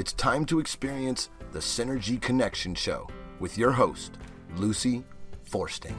It's time to experience the Synergy Connection Show with your host, Lucy Forsting.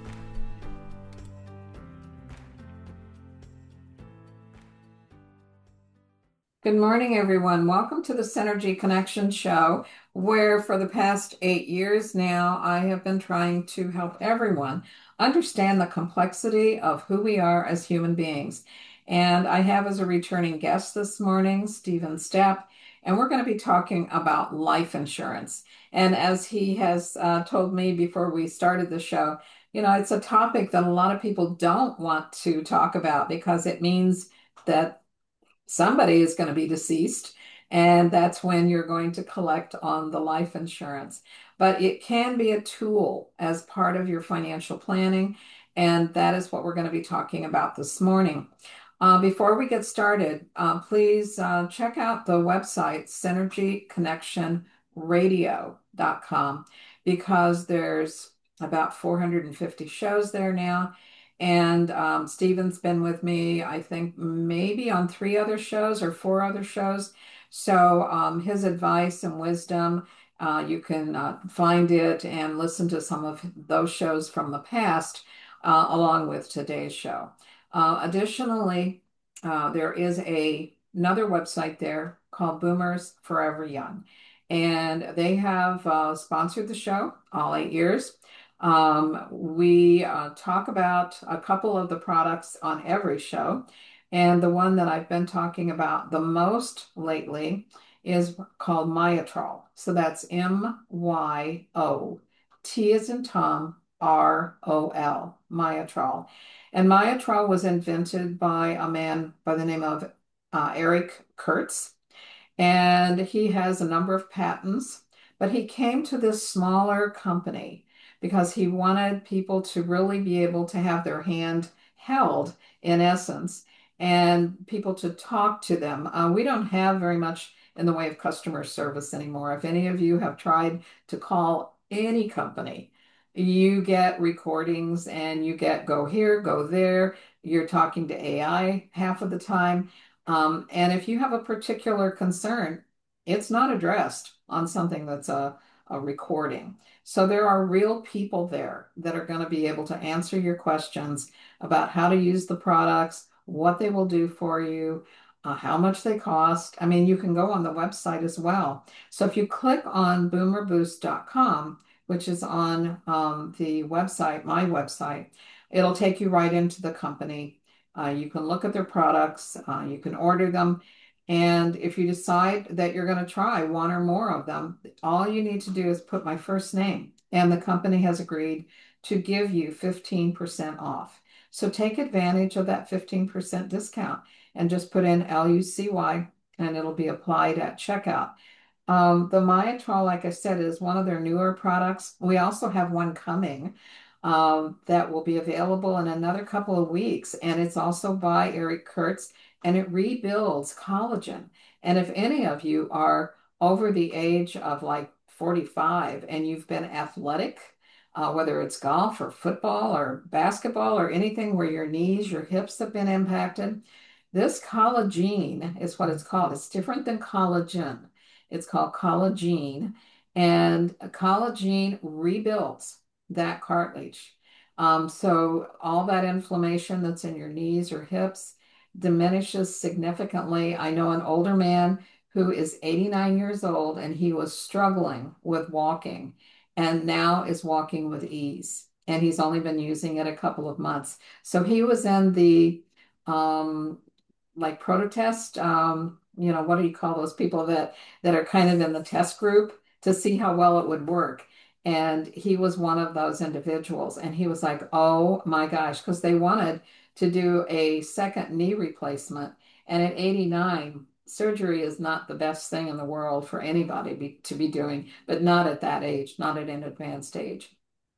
Good morning, everyone. Welcome to the Synergy Connection Show, where for the past 8 years now, I have been trying to help everyone understand the complexity of who we are as human beings. And I have as a returning guest this morning, Stephen Stepp, and we're going to be talking about life insurance. And as he has told me before we started the show, it's a topic that a lot of people don't want to talk about because it means that somebody is going to be deceased, and that's when you're going to collect on the life insurance. But it can be a tool as part of your financial planning, and that is what we're going to be talking about this morning. Before we get started, please check out the website synergyconnectionradio.com because there's about 450 shows there now. And Stephen's been with me, I think, maybe on 3 other shows or 4 other shows. So his advice and wisdom, you can find it and listen to some of those shows from the past, along with today's show. Additionally, there is another website there called Boomers Forever Young. And they have sponsored the show all 8 years. We talk about a couple of the products on every show. And the one that I've been talking about the most lately is called Myotrol. So that's MYO, T as in Tom, ROL, Myotrol. And Myotrol was invented by a man by the name of Eric Kurtz. And he has a number of patents, but he came to this smaller company because he wanted people to really be able to have their hand held, in essence, and people to talk to them. We don't have very much in the way of customer service anymore. If any of you have tried to call any company, you get recordings and you get go here, go there. You're talking to AI half of the time. And if you have a particular concern, it's not addressed on something that's a recording. So there are real people there that are going to be able to answer your questions about how to use the products, what they will do for you, how much they cost. I mean, you can go on the website as well. So if you click on boomerboost.com, which is on the website, my website, it'll take you right into the company. You can look at their products, you can order them. And if you decide that you're going to try one or more of them, all you need to do is put my first name. And the company has agreed to give you 15% off. So take advantage of that 15% discount and just put in LUCY and it'll be applied at checkout. The Myotrol, like I said, is one of their newer products. We also have one coming that will be available in another couple of weeks. And it's also by Eric Kurtz, and it rebuilds collagen. And if any of you are over the age of like 45 and you've been athletic, whether it's golf or football or basketball or anything where your knees, your hips have been impacted, this collagen is what it's called. It's different than collagen. It's called collagen, and collagen rebuilds that cartilage. So all that inflammation that's in your knees or hips diminishes significantly. I know an older man who is 89 years old and he was struggling with walking and now is walking with ease. And he's only been using it a couple of months. So he was in the like prototest, what do you call those people that are kind of in the test group to see how well it would work. And he was one of those individuals. And he was like, oh my gosh, because they wanted to do a second knee replacement. And at 89, surgery is not the best thing in the world for anybody to be doing, but not at that age, not at an advanced age.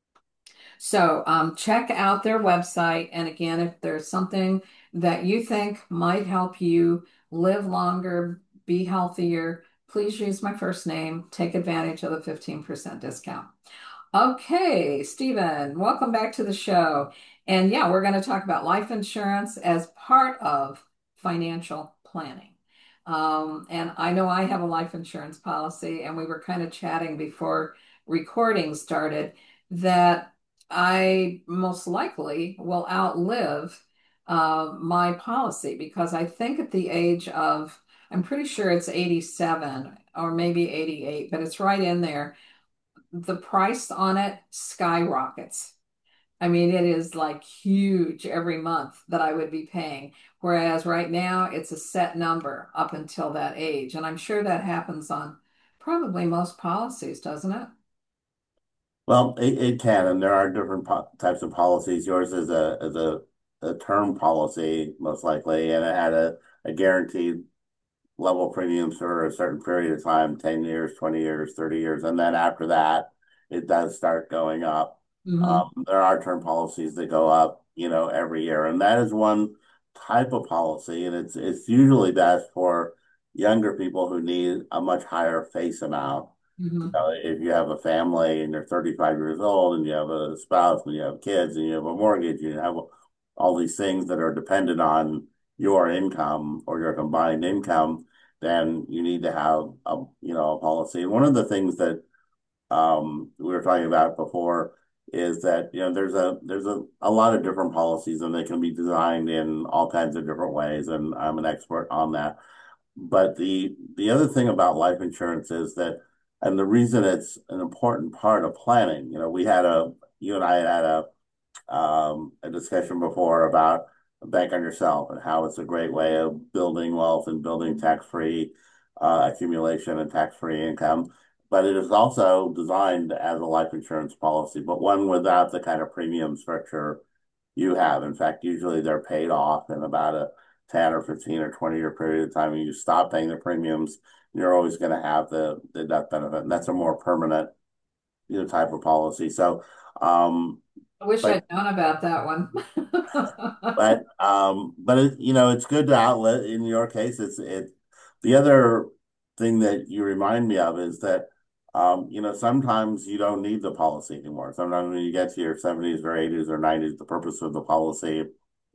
So check out their website. And again, if there's something that you think might help you live longer, be healthier, please use my first name. Take advantage of the 15% discount. Okay, Stephen, welcome back to the show. And yeah, we're going to talk about life insurance as part of financial planning. And I know I have a life insurance policy, and we were kind of chatting before recording started that I most likely will outlive my policy because I think at the age of, I'm pretty sure it's 87 or maybe 88, but it's right in there. The price on it skyrockets. I mean, it is like huge every month that I would be paying. Whereas right now it's a set number up until that age. And I'm sure that happens on probably most policies, doesn't it? Well, it can, and there are different po types of policies. Yours is a term policy, most likely, and it had a guaranteed level premiums for a certain period of time, 10 years, 20 years, 30 years. And then after that, it does start going up. Hmm. There are term policies that go up, every year. And that is one type of policy. And it's usually best for younger people who need a much higher face amount. Hmm. If you have a family and you're 35 years old and you have a spouse and you have kids and you have a mortgage, you have all these things that are dependent on your income or your combined income, then you need to have a policy. And one of the things that we were talking about before is that there's a lot of different policies and they can be designed in all kinds of different ways, and I'm an expert on that. But the other thing about life insurance is that, and the reason it's an important part of planning, you and I had a discussion before about bank on yourself and how it's a great way of building wealth and building tax-free accumulation and tax-free income. But it is also designed as a life insurance policy, but one without the kind of premium structure you have. In fact, usually they're paid off in about a 10 or 15 or 20-year period of time. And you stop paying the premiums, you're always going to have the death benefit. And that's a more permanent, type of policy. So, I wish but I'd known about that one. it's good to outlet. In your case, it. The other thing that you remind me of is that sometimes you don't need the policy anymore. Sometimes when you get to your 70s or 80s or 90s, the purpose of the policy,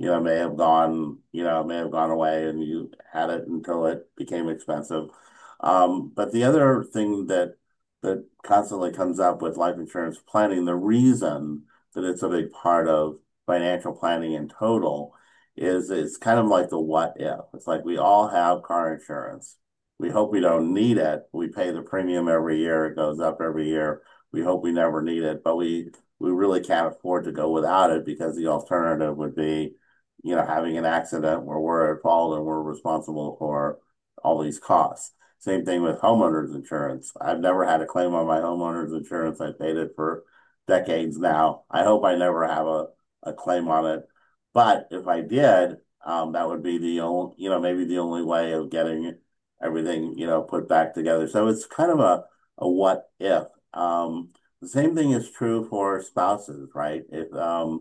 may have gone away, and you had it until it became expensive. But the other thing that constantly comes up with life insurance planning, the reason that it's a big part of financial planning in total is it's kind of like the what if. It's like we all have car insurance. We hope we don't need it. We pay the premium every year. It goes up every year. We hope we never need it, but we really can't afford to go without it because the alternative would be, having an accident where we're at fault and we're responsible for all these costs. Same thing with homeowners insurance. I've never had a claim on my homeowners insurance. I paid it for decades now. I hope I never have a claim on it. But if I did, that would be the only, maybe the only way of getting everything, put back together. So it's kind of a what if. The same thing is true for spouses, right? If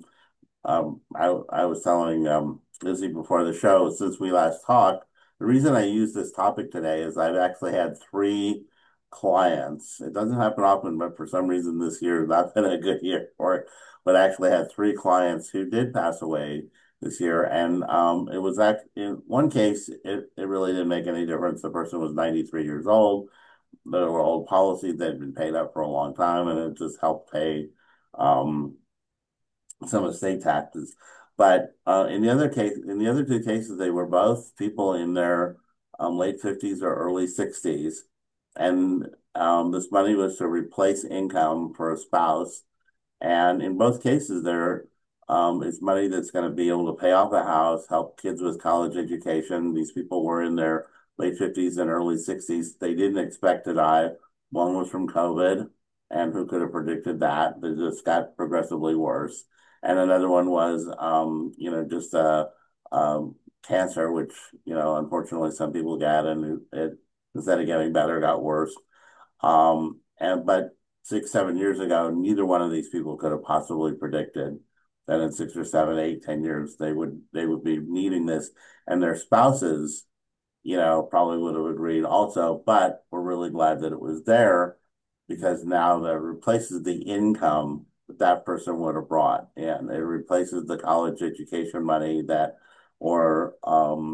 I was telling Lizzie before the show, since we last talked, the reason I use this topic today is I've actually had three clients. It doesn't happen often, but for some reason this year has not been a good year for it. But I actually had three clients who did pass away this year. And it was in one case, it really didn't make any difference. The person was 93 years old. There were old policies that had been paid up for a long time, and it just helped pay um, some estate taxes. But in the other two cases, they were both people in their late 50s or early 60s. And this money was to replace income for a spouse. And in both cases, it's money that's going to be able to pay off the house, help kids with college education. These people were in their late 50s and early 60s. They didn't expect to die. One was from COVID, and who could have predicted that? They just got progressively worse. And another one was, just cancer, which, unfortunately some people got, and it instead of getting better, got worse. But 6, 7 years ago, neither one of these people could have possibly predicted that in 6 or 7, 8, 10 years they would be needing this, and their spouses, probably would have agreed also. But we're really glad that it was there because now that replaces the income that that person would have brought, and it replaces the college education money that or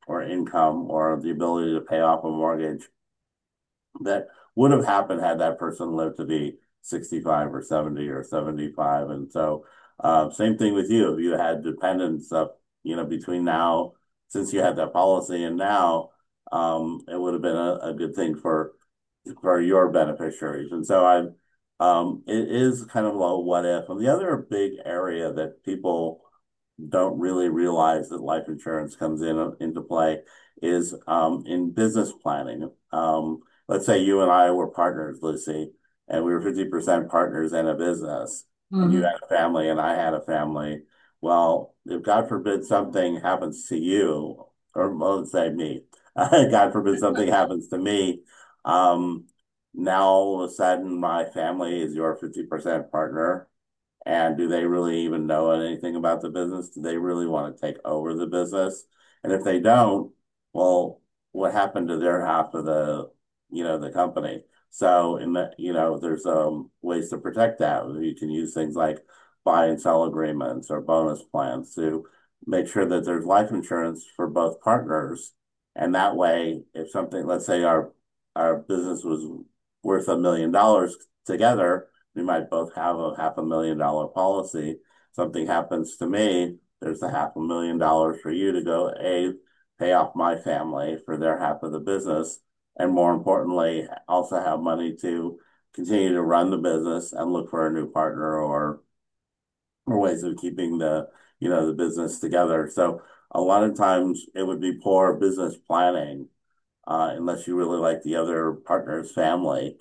or income or the ability to pay off a mortgage that would have happened had that person lived to be 65 or 70 or 75. And so, same thing with you. If you had dependents up, between now, since you had that policy and now, it would have been a good thing for your beneficiaries. And so it is kind of a what if. And the other big area that people don't really realize that life insurance comes into play is in business planning. Let's say you and I were partners, Lucy, and we were 50% partners in a business, and you Hmm. had a family and I had a family. Well, if God forbid something happens to you, or let's say me, God forbid something happens to me, um, now all of a sudden my family is your 50% partner. And do they really even know anything about the business? Do they really want to take over the business? And if they don't, well, what happened to their half of the company? So there's ways to protect that. You can use things like buy and sell agreements or bonus plans to make sure that there's life insurance for both partners. And that way, if something, let's say our business was worth $1 million together, we might both have a $500,000 policy. Something happens to me, there's a $500,000 for you to go, pay off my family for their half of the business, and more importantly, also have money to continue to run the business and look for a new partner or ways of keeping the business together. So a lot of times it would be poor business planning unless you really like the other partner's family,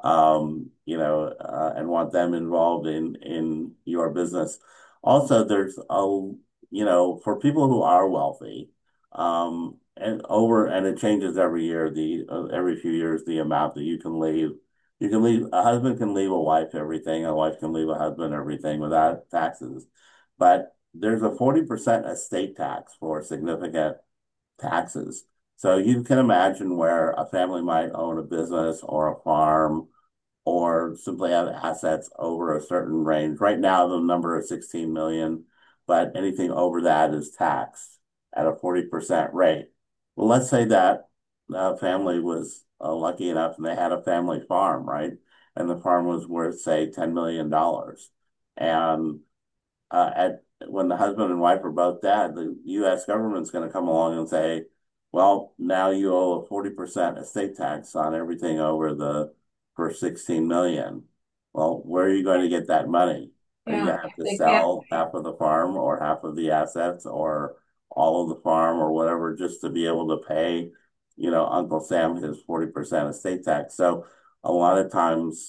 and want them involved in your business. Also, there's for people who are wealthy, and it changes every year, every few years, the amount that you can leave. You can leave, a husband can leave a wife everything, a wife can leave a husband everything without taxes. But there's a 40% estate tax for significant taxes. So you can imagine where a family might own a business or a farm or simply have assets over a certain range. Right now, the number is 16 million, but anything over that is taxed at a 40% rate. Well, let's say that family was lucky enough and they had a family farm, right? And the farm was worth, say, $10 million. And at when the husband and wife are both dead, the U.S. government's going to come along and say, "Well, now you owe a 40% estate tax on everything over the first 16 million." Well, where are you going to get that money? Are you Yeah, going to have to they can't. sell half of the farm or half of the assets or all of the farm or whatever just to be able to pay, Uncle Sam his 40% estate tax? So a lot of times,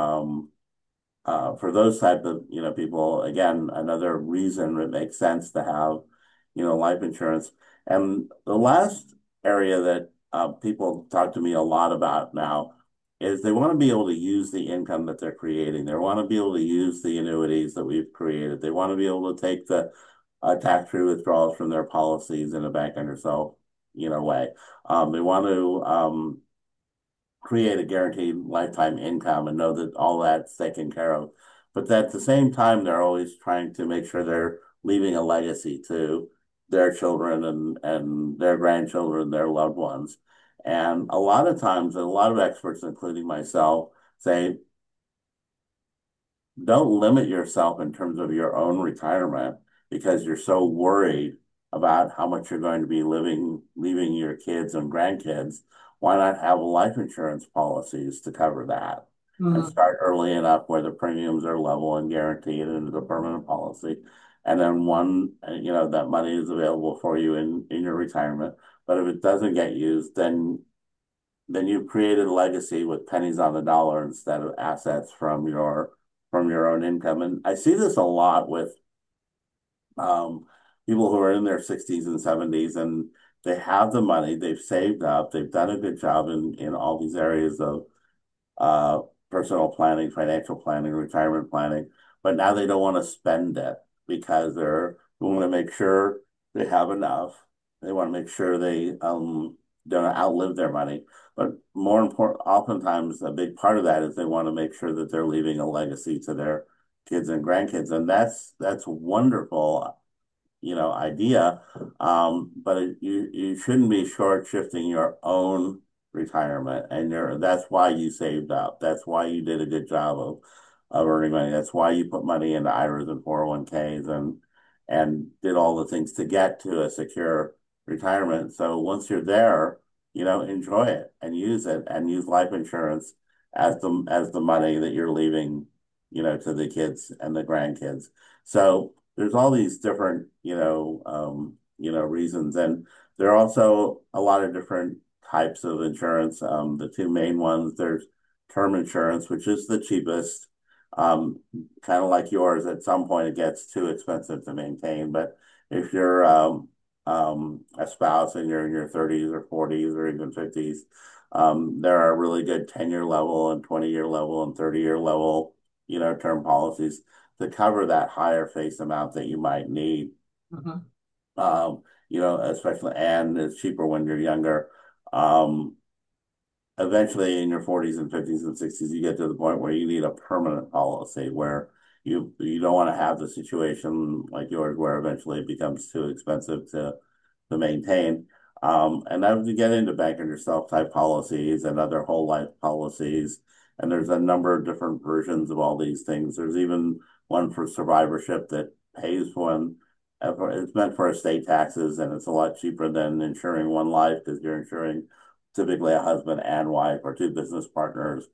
for those type of people, again, another reason it makes sense to have life insurance. And the last area that people talk to me a lot about now is they want to be able to use the income that they're creating. They want to be able to use the annuities that we've created. They want to be able to take the tax-free withdrawals from their policies in a bank on yourself way. They want to create a guaranteed lifetime income and know that all that's taken care of. But at the same time, they're always trying to make sure they're leaving a legacy to their children and their grandchildren, their loved ones. And a lot of times, a lot of experts, including myself, say, don't limit yourself in terms of your own retirement because you're so worried about how much you're going to be leaving your kids and grandkids. Why not have life insurance policies to cover that and Mhm. start early enough where the premiums are level and guaranteed and it's a permanent policy. And then that money is available for you in your retirement. But if it doesn't get used, then you've created a legacy with pennies on the dollar instead of assets from your own income. And I see this a lot with um, people who are in their 60s and 70s and they have the money, they've saved up, they've done a good job in all these areas of uh, personal planning, financial planning, retirement planning, but now they don't want to spend it because they want to make sure they have enough. They want to make sure they don't outlive their money. But more important, oftentimes a big part of that is they want to make sure that they're leaving a legacy to their kids and grandkids, and that's wonderful. idea. But you shouldn't be short shifting your own retirement, and that's why you saved up. That's why you did a good job of earning money. That's why you put money into IRAs and 401ks and did all the things to get to a secure retirement. So once you're there, enjoy it and use life insurance as the money that you're leaving, to the kids and the grandkids. So there's all these different, reasons, and there are also a lot of different types of insurance. The two main ones, there's term insurance, which is the cheapest. Um, Kind of like yours, at some point it gets too expensive to maintain. But if you're a spouse and you're in your 30s or 40s or even 50s, there are really good 10-year level and 20-year level and 30-year level, term policies to cover that higher face amount that you might need. Mhm. Especially, and it's cheaper when you're younger. Um, Eventually in your 40s and 50s and 60s, you get to the point where you need a permanent policy where you don't want to have the situation like yours where eventually it becomes too expensive to maintain. And then you get into bank on yourself type policies and other whole life policies. And there's a number of different versions of all these things. There's even one for survivorship that pays one. It's meant for estate taxes, and it's a lot cheaper than insuring one life because you're insuring typically a husband and wife or two business partners,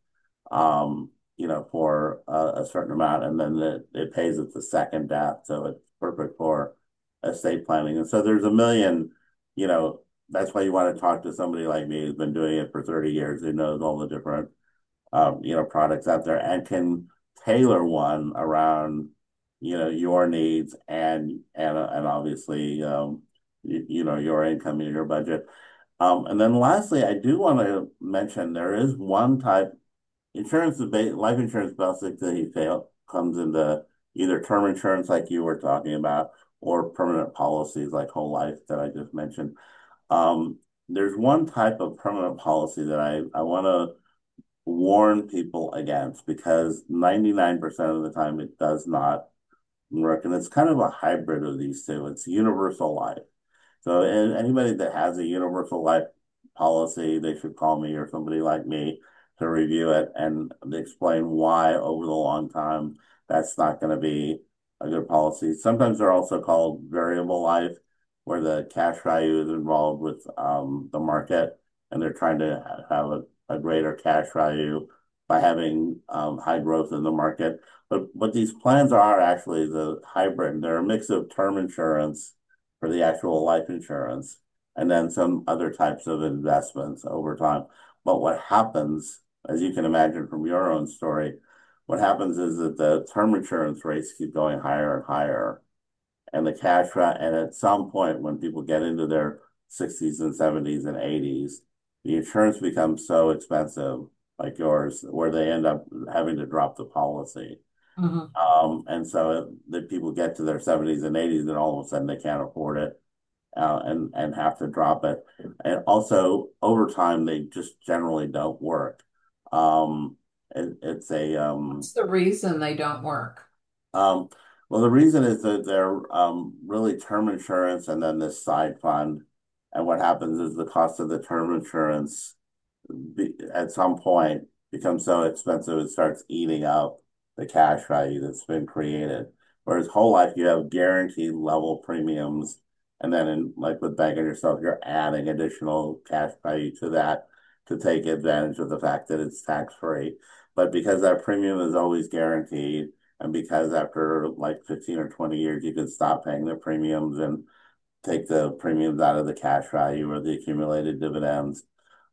for a certain amount, and then it pays at the second death, so it's perfect for estate planning. And so there's a million, you know, that's why you want to talk to somebody like me who's been doing it for 30 years, who knows all the different, products out there and can tailor one around, your needs and obviously, your income and your budget. And then lastly, I do want to mention there is one type life insurance basically comes into either term insurance like you were talking about or permanent policies like whole life that I just mentioned. There's one type of permanent policy that I want to warn people against because 99% of the time it does not work. And it's kind of a hybrid of these two. It's universal life. So anybody that has a universal life policy, they should call me or somebody like me to review it and explain why over the long time that's not going to be a good policy. Sometimes they're also called variable life, where the cash value is involved with the market, and they're trying to have a greater cash value by having high growth in the market. But what these plans are actually the hybrid. They're a mix of term insurance for the actual life insurance, and then some other types of investments over time. But what happens, as you can imagine from your own story, what happens is that the term insurance rates keep going higher and higher, and and at some point when people get into their 60s and 70s and 80s, the insurance becomes so expensive, like yours, where they end up having to drop the policy. Mhm. And so the people get to their 70s and 80s, and all of a sudden they can't afford it, and have to drop it. And also over time, they just generally don't work. It's a What's the reason they don't work? um, well, the reason is that they're really term insurance and then this side fund. And what happens is the cost of the term insurance at some point becomes so expensive it starts eating up the cash value that's been created. Whereas whole life, you have guaranteed level premiums, and then like with banking yourself, you're adding additional cash value to that to take advantage of the fact that it's tax free. But because that premium is always guaranteed, and because after like 15 or 20 years you can stop paying the premiums and take the premiums out of the cash value or the accumulated dividends,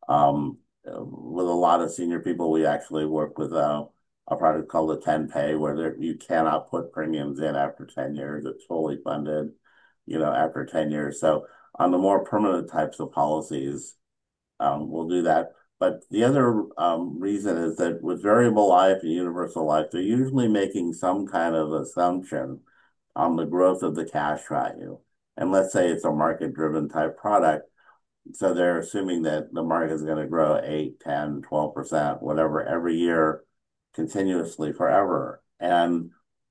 with a lot of senior people, we actually work with a product called a 10 pay where you cannot put premiums in after 10 years. It's fully funded, after 10 years. So on the more permanent types of policies, we'll do that. But the other reason is that with variable life and universal life, they're usually making some kind of assumption on the growth of the cash value. And let's say it's a market driven type product, so they're assuming that the market is going to grow 8, 10, 12%, whatever, every year continuously forever. And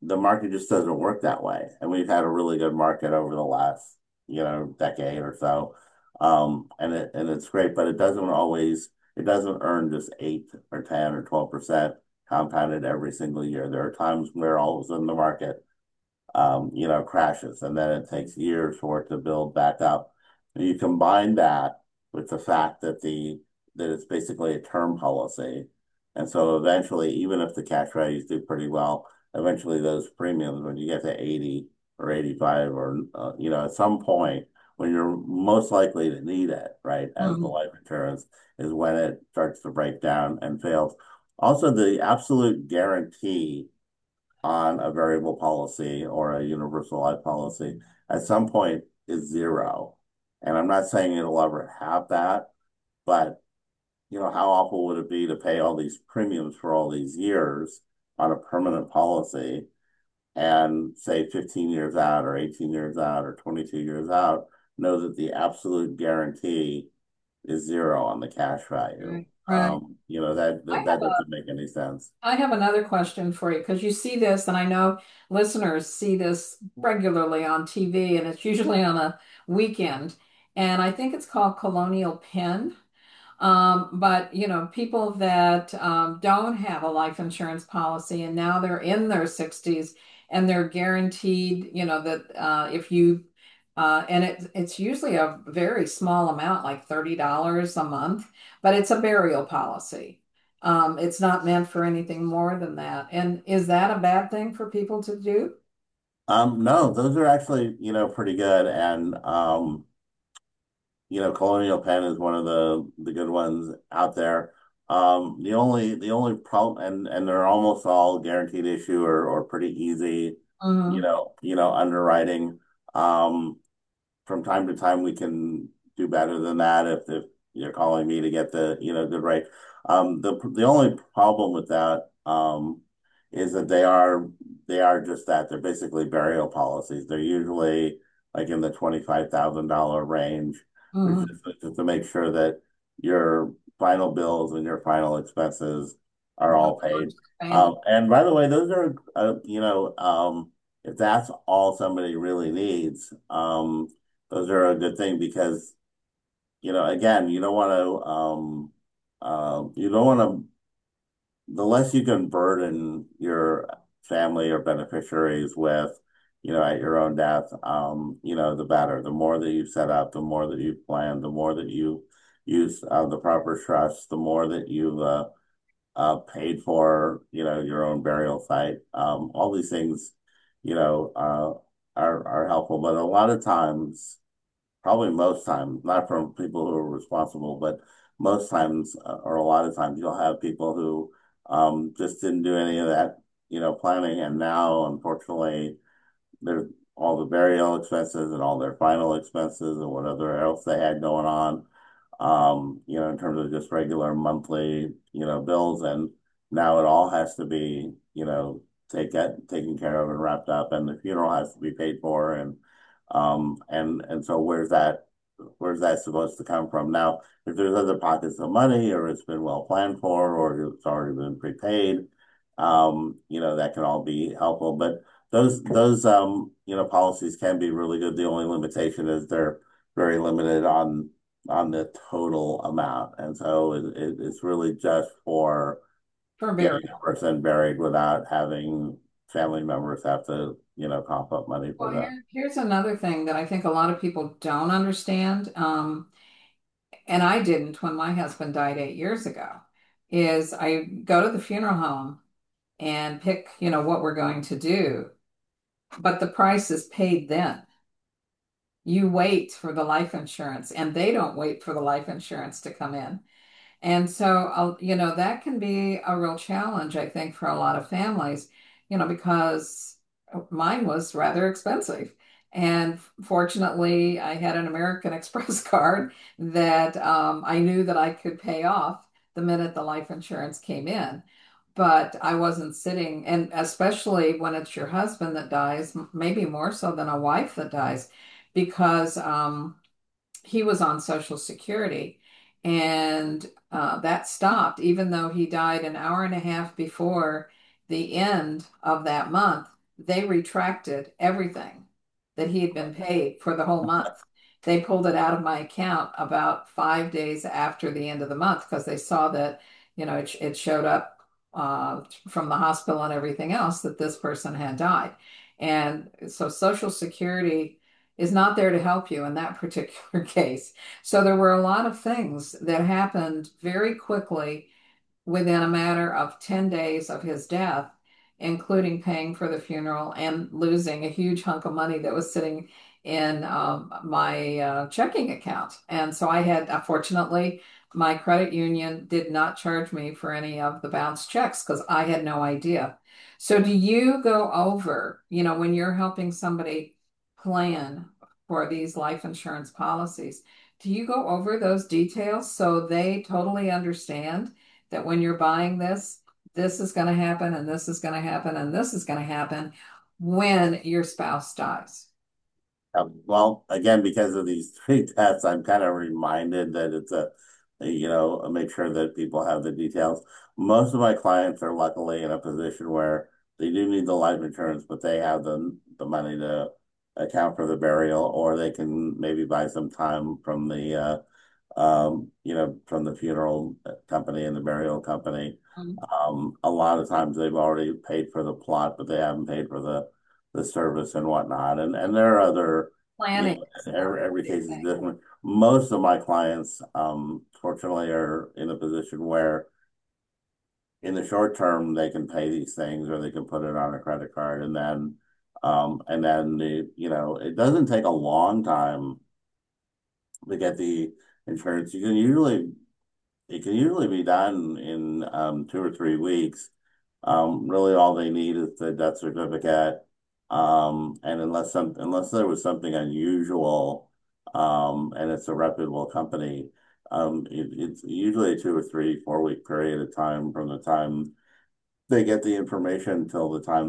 the market just doesn't work that way. And we've had a really good market over the last, decade or so. And it's great, but it doesn't earn just 8 or 10 or 12% compounded every single year. There are times where all of a sudden the market crashes, and then it takes years for it to build back up. And you combine that with the fact that it's basically a term policy, and so eventually, even if the cash values do pretty well, eventually those premiums, when you get to 80 or 85, or at some point when you're most likely to need it, right, as the Mhm. life insurance, is when it starts to break down and fails. Also, the absolute guarantee on a variable policy or a universal life policy at some point is zero. And I'm not saying it'll ever have that, but how awful would it be to pay all these premiums for all these years on a permanent policy, and say 15 years out or 18 years out or 22 years out, know that the absolute guarantee is zero on the cash value. Right. Right. I That have doesn't make any sense. I have another question for you because you see this, and I know listeners see this regularly on TV, and it's usually on a weekend. And I think it's called Colonial Penn. But people that don't have a life insurance policy and now they're in their 60s and they're guaranteed, that if you and it's usually a very small amount, like $30 a month, but it's a burial policy. It's not meant for anything more than that. And is that a bad thing for people to do? No, those are actually, pretty good. And Colonial Penn is one of the good ones out there. The only problem, and they're almost all guaranteed issue, or pretty easy, Hmm. underwriting. Um, from time to time we can do better than that if you're calling me to get the good rate. The only problem with that is that they are just that. They're basically burial policies. They're usually like in the $25,000 range, which Hmm. is just to make sure that your final bills and your final expenses are all paid. And by the way, those are if that's all somebody really needs, those are a good thing, because again, you don't want to, the less you can burden your family or beneficiaries with, at your own death, the better. The more that you've set up, the more that you've planned, the more that you use the proper trust, the more that you've paid for, your own burial site. All these things, are helpful, but a lot of times, probably most times, not from people who are responsible, but most times, or a lot of times, you'll have people who just didn't do any of that, planning, and now, unfortunately, there's all the burial expenses and all their final expenses and whatever else they had going on, in terms of just regular monthly, bills. And now it all has to be, taken care of and wrapped up, and the funeral has to be paid for. And so where's that supposed to come from? Now, if there's other pockets of money, or it's been well planned for, or it's already been prepaid, that can all be helpful. But those policies can be really good. The only limitation is they're very limited on the total amount. And so it's really just for For getting burial. a person buried without having family members have to, cough up money for Well, that. here's another thing that I think a lot of people don't understand, and I didn't when my husband died 8 years ago, is I go to the funeral home and pick, what we're going to do, but the price is paid then. You wait for the life insurance, and they don't wait for the life insurance to come in. And so, that can be a real challenge, I think, for a lot of families, because mine was rather expensive. And fortunately, I had an American Express card that I knew that I could pay off the minute the life insurance came in. But I wasn't sitting, and especially when it's your husband that dies, maybe more so than a wife that dies, because he was on Social Security, and that stopped, even though he died an hour and a half before the end of that month. they retracted everything that he had been paid for the whole month. They pulled it out of my account about 5 days after the end of the month because they saw that, it showed up from the hospital and everything else that this person had died. And so Social Security is not there to help you in that particular case. So there were a lot of things that happened very quickly within a matter of 10 days of his death, including paying for the funeral and losing a huge hunk of money that was sitting in my checking account. And so I had, fortunately, my credit union did not charge me for any of the bounced checks because I had no idea. So do you go over, when you're helping somebody plan for these life insurance policies, do you go over those details so they totally understand that when you're buying this is going to happen, and this is going to happen, and this is going to happen when your spouse dies? Well, again, because of these three tests, I'm kind of reminded that it's make sure that people have the details. Most of my clients are luckily in a position where they do need the life insurance, but they have the money to account for the burial, or they can maybe buy some time from from the funeral company and the burial company. Mhm. A lot of times they've already paid for the plot, but they haven't paid for the service and whatnot. And there are other, Planning. every case is different. Most of my clients, fortunately, are in a position where in the short term they can pay these things or they can put it on a credit card, it doesn't take a long time to get the insurance. It can usually be done in 2 or 3 weeks. Really, all they need is the death certificate, and unless there was something unusual, and it's a reputable company, it's usually a 2 or 3, 4 week period of time from the time they get the information until the time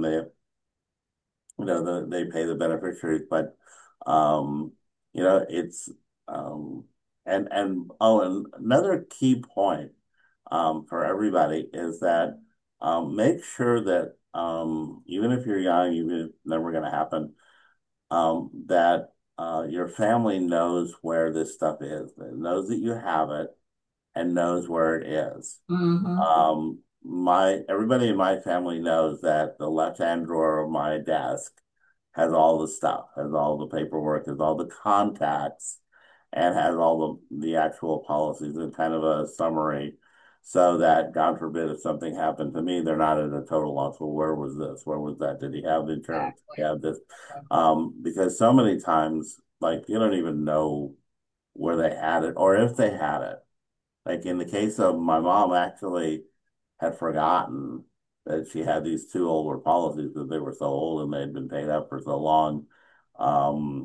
they pay the beneficiaries. But um, it's um, and another key point for everybody is that make sure that even if you're young, even if it's never going to happen, that your family knows where this stuff is, that knows that you have it and knows where it is. Mm-hmm. My everybody in my family knows that the left-hand drawer of my desk has all the stuff, has all the paperwork, has all the contacts, and has all the actual policies and kind of a summary, so that God forbid if something happened to me, they're not at a total loss. Well, where was this? Where was that? Did he have insurance? Did he Exactly. have this? Because so many times, like you don't even know where they had it or if they had it. Like in the case of my mom, actually had forgotten that she had these two older policies because they were so old and they'd been paid up for so long. Um,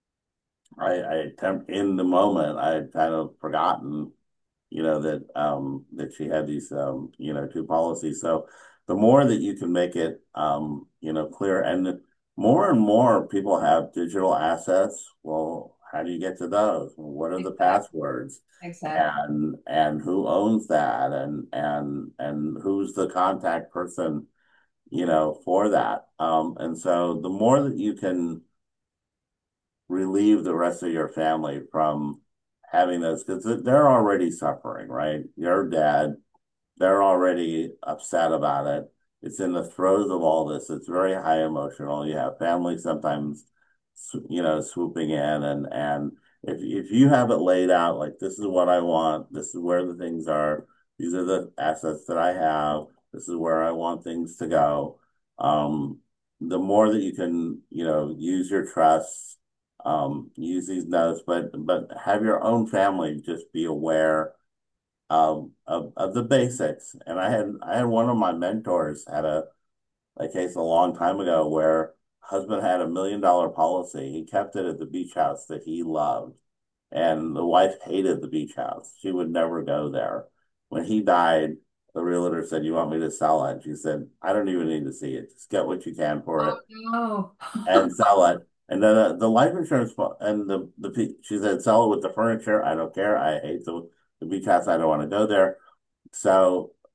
in the moment, I had kind of forgotten, that she had these, two policies. So the more that you can make it, clear, and more people have digital assets. Well, how do you get to those? What are the Exactly. passwords? Exactly. And who owns that? And who's the contact person, for that? And so the more that you can relieve the rest of your family from having those, because they're already suffering, right? Your dad, they're already upset about it. It's in the throes of all this. It's very high emotional. You have family sometimes, swooping in, and if you have it laid out, like this is what I want, this is where the things are, these are the assets that I have, this is where I want things to go. The more that you can, use your trust, use these notes, but have your own family just be aware of the basics. And I had one of my mentors had a case a long time ago where husband had $1 million policy. He kept it at the beach house that he loved. And the wife hated the beach house. She would never go there. When he died, the realtor said, "You want me to sell it?" She said, "I don't even need to see it. Just get what you can for Oh it no. and sell it." And then the life insurance and she said, "Sell it with the furniture. I don't care. I hate the beach house. I don't want to go there." So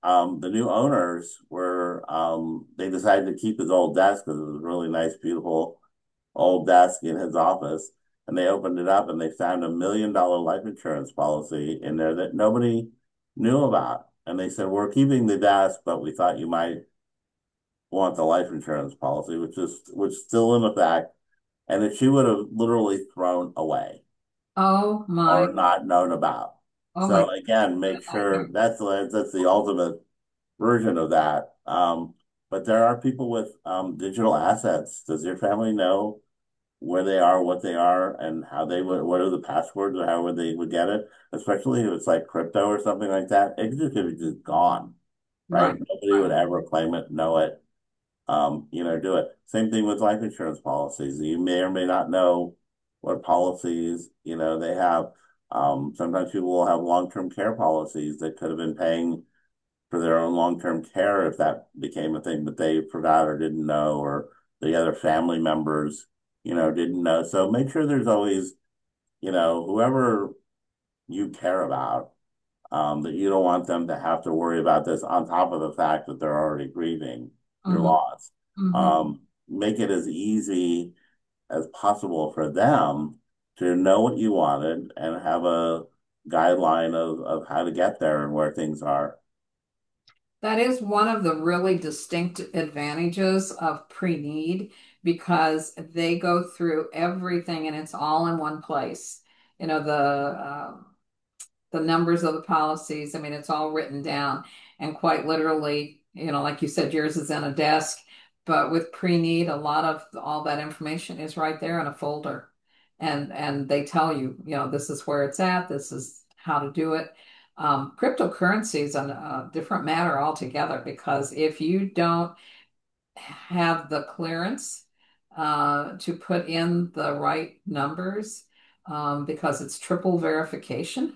the new owners were they decided to keep his old desk because it was a really nice, beautiful old desk in his office. And they opened it up and they found $1 million life insurance policy in there that nobody knew about. And they said, "We're keeping the desk, but we thought you might want the life insurance policy," which is still in effect, and that she would have literally thrown away Oh my, or not known about. oh my, So again, make sure that's the ultimate version of that. But there are people with digital assets. Does your family know where they are, what they are, and how they would, what are the passwords or how would they would get it? Especially if it's like crypto or something like that, it just could be just gone, right? right, Nobody right. would ever claim it, know it, do it. Same thing with life insurance policies. You may or may not know what policies, they have. Sometimes people will have long-term care policies that could have been paying for their own long-term care if that became a thing, but they forgot or didn't know, or the other family members, didn't know. So make sure there's always, whoever you care about, that you don't want them to have to worry about this on top of the fact that they're already grieving your Hmm. loss. Hmm. Make it as easy as possible for them to know what you wanted and have a guideline of how to get there and where things are. That is one of the really distinct advantages of pre-need because they go through everything and it's all in one place. You know, the numbers of the policies. I mean, it's all written down. And quite literally, like you said, yours is in a desk, but with pre-need, a lot of all that information is right there in a folder. And they tell you, this is where it's at, this is how to do it. Cryptocurrency is a different matter altogether because if you don't have the clearance to put in the right numbers, because it's triple verification.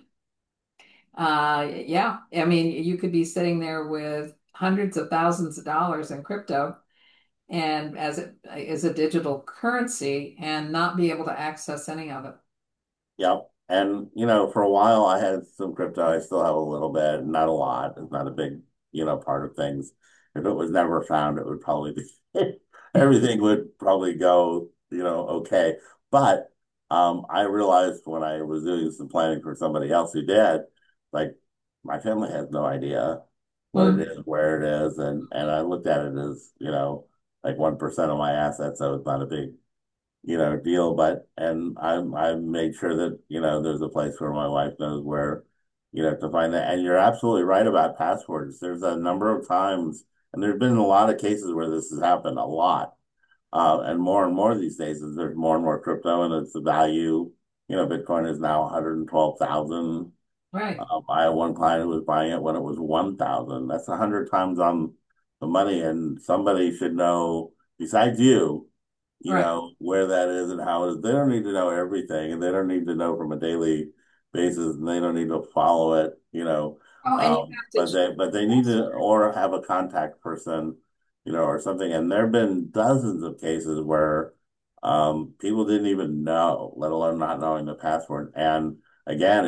Yeah, I mean, you could be sitting there with hundreds of thousands of dollars in crypto and as it is a digital currency and not be able to access any of it. Yep. And, for a while I had some crypto. I still have a little bit, not a lot. It's not a big, part of things. If it was never found, it would probably be, everything would probably go, okay. But I realized when I was doing some planning for somebody else who did, like my family has no idea what it Mhm. is, where it is, and I looked at it as, like 1% of my assets, so it's not a big deal. But and I made sure that there's a place where my wife knows where to find that. And you're absolutely right about passwords. There's a number of times, and there's been a lot of cases where this has happened a lot, and more these days as there's more and more crypto and it's the value. Bitcoin is now 112,000. Right, I had one client who was buying it when it was 1,000. That's 100 times on the money, and somebody should know besides you, right. where that is and how it is. They don't need to know everything, and they don't need to know from a daily basis, and they don't need to follow it. Oh, and you have to But check they the need to password. or have a contact person, or something. And there have been dozens of cases where people didn't even know, let alone not knowing the password. And again,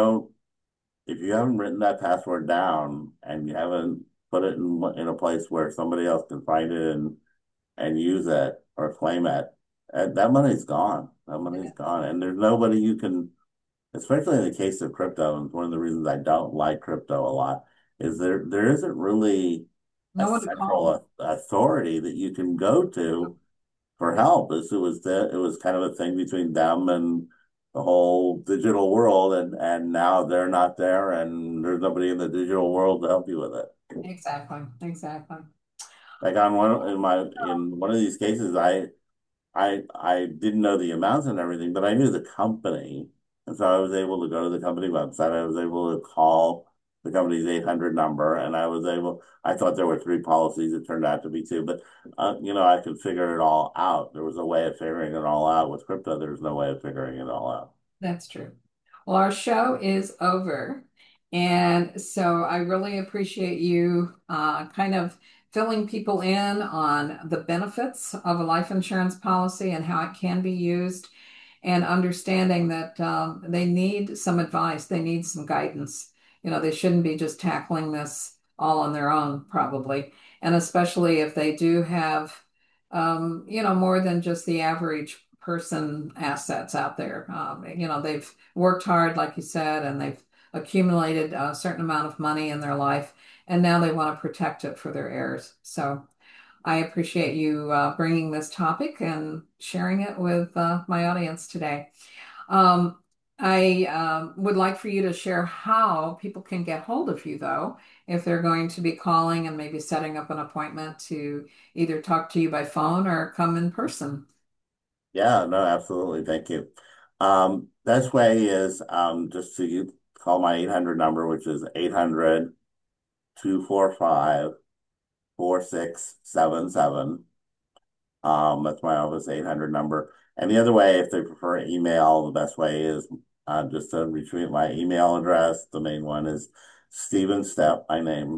if you haven't written that password down and you haven't put it in a place where somebody else can find it and use it or claim it, that money's gone. That money's gone. And there's nobody you can, especially in the case of crypto, and one of the reasons I don't like crypto a lot, is there isn't really a No one to call. central authority that you can go to for help. It was kind of a thing between them and the whole digital world, and now they're not there, and there's nobody in the digital world to help you with it. Exactly, exactly. Like in one of these cases, I didn't know the amounts and everything, but I knew the company. And so I was able to go to the company website. I was able to call the company's 800 number, and I thought there were three policies. It turned out to be two, but, I could figure it all out. There was a way of figuring it all out. With crypto, there's no way of figuring it all out. That's true. Well, our show is over. And so I really appreciate you kind of filling people in on the benefits of a life insurance policy and how it can be used, and understanding that they need some advice, they need some guidance. They shouldn't be just tackling this all on their own, probably. And especially if they do have, more than just the average person assets out there. They've worked hard, like you said, and they've accumulated a certain amount of money in their life, and now they want to protect it for their heirs. So I appreciate you bringing this topic and sharing it with my audience today. Um, I would like for you to share how people can get hold of you, though, if they're going to be calling and maybe setting up an appointment to either talk to you by phone or come in person. Yeah, no, absolutely. Thank you. Best way is just to call my 800 number, which is 800-245-4677. That's my office 800 number. And the other way, if they prefer email, the best way is just to retrieve my email address. The main one is Steven Stepp, my name,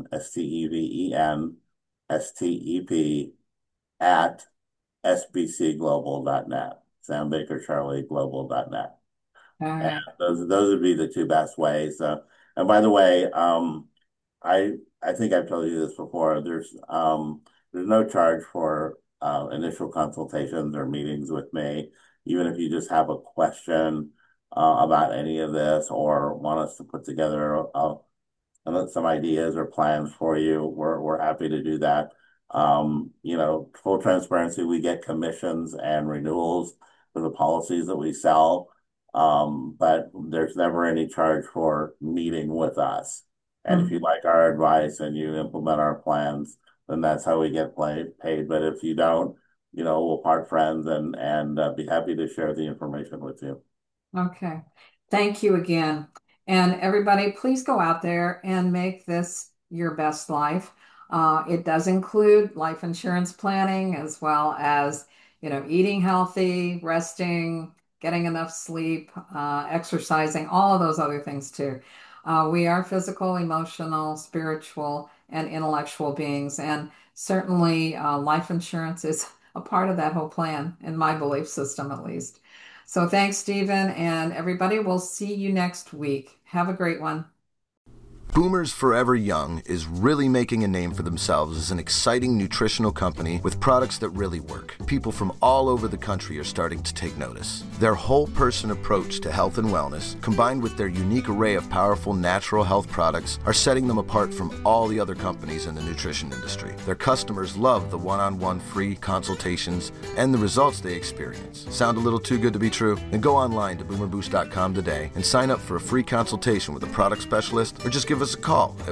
StevenStep at sbcglobal.net, Sam Baker Charlie Global.net. All And right. those would be the two best ways. And by the way, I I think I've told you this before. There's no charge for initial consultations or meetings with me. Even if you just have a question about any of this or want us to put together some ideas or plans for you, we're happy to do that. Full transparency, we get commissions and renewals for the policies that we sell, but there's never any charge for meeting with us. And if you Mhm. like our advice and you implement our plans, then that's how we get paid. But if you don't, we'll part friends and be happy to share the information with you. Okay. Thank you again. And everybody, please go out there and make this your best life. It does include life insurance planning as well as, eating healthy, resting, getting enough sleep, exercising, all of those other things too. We are physical, emotional, spiritual, and intellectual beings. And certainly, life insurance is a part of that whole plan, in my belief system, at least. So thanks, Stephen, and everybody. We'll see you next week. Have a great one. Boomers Forever Young is really making a name for themselves as an exciting nutritional company with products that really work. People from all over the country are starting to take notice. Their whole person approach to health and wellness, combined with their unique array of powerful natural health products, are setting them apart from all the other companies in the nutrition industry. Their customers love the one-on-one free consultations and the results they experience. Sound a little too good to be true? Then go online to boomerboost.com today and sign up for a free consultation with a product specialist, or just give us a call at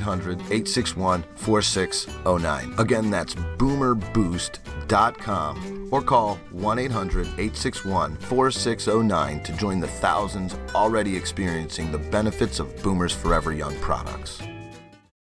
1-800-861-4609. Again, that's boomerboost.com, or call 1-800-861-4609 to join the thousands already experiencing the benefits of Boomers Forever Young products.